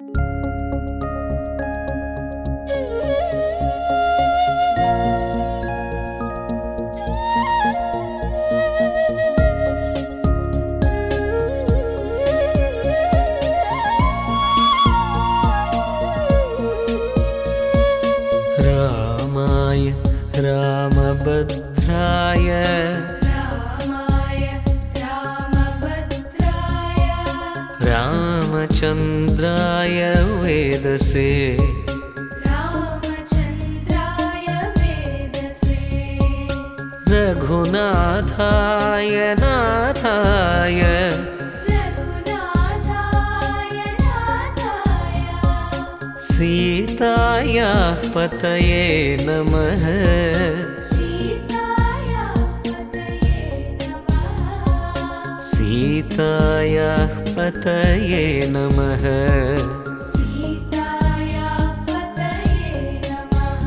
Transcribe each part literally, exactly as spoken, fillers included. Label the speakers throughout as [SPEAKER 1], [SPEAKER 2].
[SPEAKER 1] रामाय रामभद्राय
[SPEAKER 2] रामाय रामभद्राय
[SPEAKER 1] रामचन्द्राय वेदसे
[SPEAKER 2] रामचन्द्राय वेदसे
[SPEAKER 1] रघुनाथाय नाथाय
[SPEAKER 2] रघुनाथाय नाथाय
[SPEAKER 1] सीतायाः पतये नमः
[SPEAKER 2] सीतायाः पतये नमः
[SPEAKER 1] सीतायाः पतये नमः
[SPEAKER 2] सीतायाः पतये नमः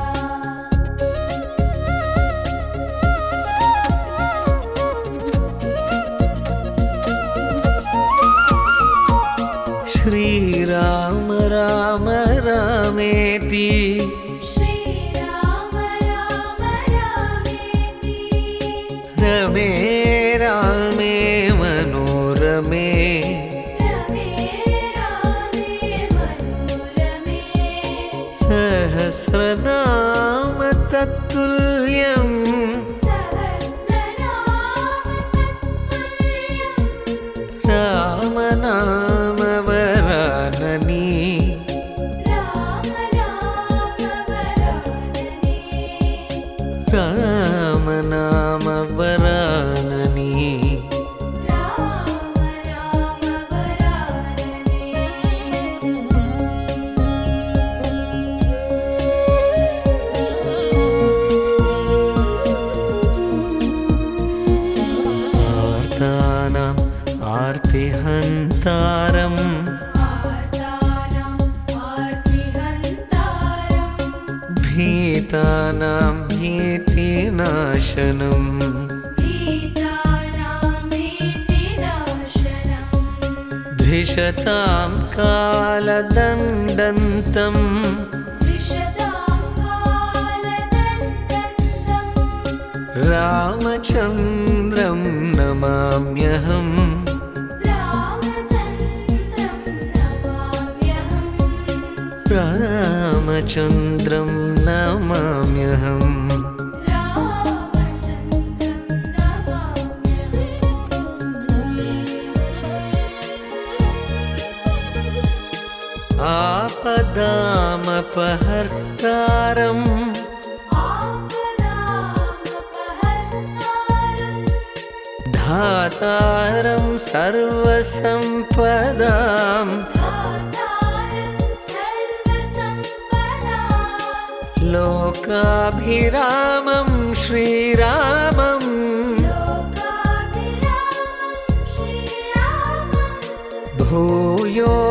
[SPEAKER 1] श्रीराम राम रामेति
[SPEAKER 2] श्रीराम राम रामेति
[SPEAKER 1] रमे रामे मनोरमे
[SPEAKER 2] रमे रामे मनोरमे
[SPEAKER 1] सहस्रनाम तत्तुल्यम्
[SPEAKER 2] सहस्रनाम तत्तुल्यं
[SPEAKER 1] रामनाम वराननी
[SPEAKER 2] राम नाम वरानने
[SPEAKER 1] राम नाम वराननी
[SPEAKER 2] राम नाम वरानने
[SPEAKER 1] आर्तानाम् आर्तिहन्तारम्
[SPEAKER 2] आर्तानाम् आर्तिहन्तारम्
[SPEAKER 1] भीतानां भीतिनाशनम्
[SPEAKER 2] भीतानां भीतिनाशनम्
[SPEAKER 1] धिषतां कालदण्डन्तम्
[SPEAKER 2] द्विषतां कालदण्डन्तम्
[SPEAKER 1] रामचन्द्रं नमाम्यहम्
[SPEAKER 2] रामचन्द्रं नमाम्यहम्
[SPEAKER 1] रामचन्द्रं नमाम्यहम्
[SPEAKER 2] रामचन्द्रं नमाम्यहम्
[SPEAKER 1] आपदामपहर्तारम्
[SPEAKER 2] आपदामपहर्तारम्
[SPEAKER 1] धातारं सर्वसम्पदाम्
[SPEAKER 2] धातारं सर्वसम्पदाम्
[SPEAKER 1] लोकाभिरामं श्रीरामम्
[SPEAKER 2] लोकाभिरामं श्रीरामम्
[SPEAKER 1] भूयो